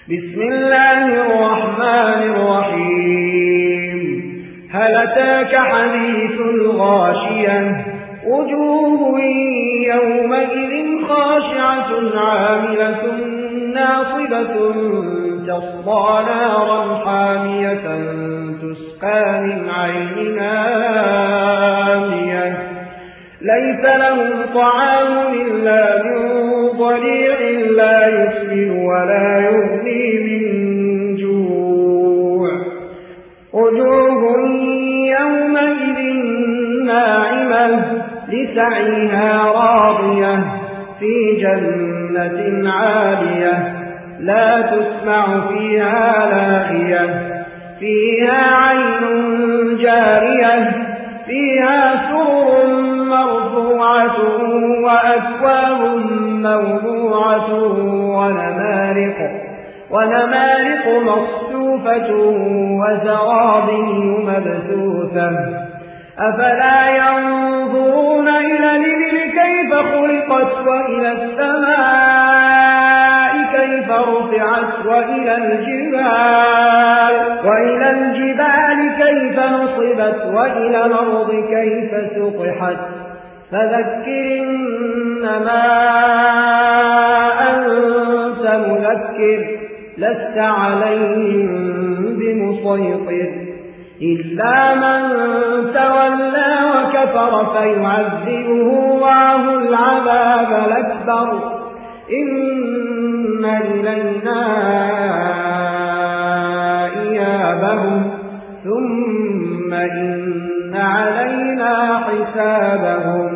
بسم الله الرحمن الرحيم هل أتاك حديث الغاشية وجوه يومئذ خاشعة عاملة ناصبة تصلى نارا حامية تسقى من عين آنية ليس لهم طعام إلا من ضريع لا يسمن ولا يغني من جوع وجوه يومئذ ناعمة لسعيها راضية في جنة عالية لا تسمع فيها لاغية فيها عين جارية فيها سرر مرفوعة وأكواب موضوعة ونمارق مصفوفة وزرابي مبثوثة أفلا ينظرون إلى الإبل كيف خلقت وإلى السماء كيف رفعت وإلى الجبال كيف نصبت وإلى الأرض كيف سطحت فذكر إنما أنت مذكر لست عليهم بمسيطر إلا من تولى وكفر فيعذبه الله العذاب الأكبر إن إلينا إيابهم ثم إن علينا حسابهم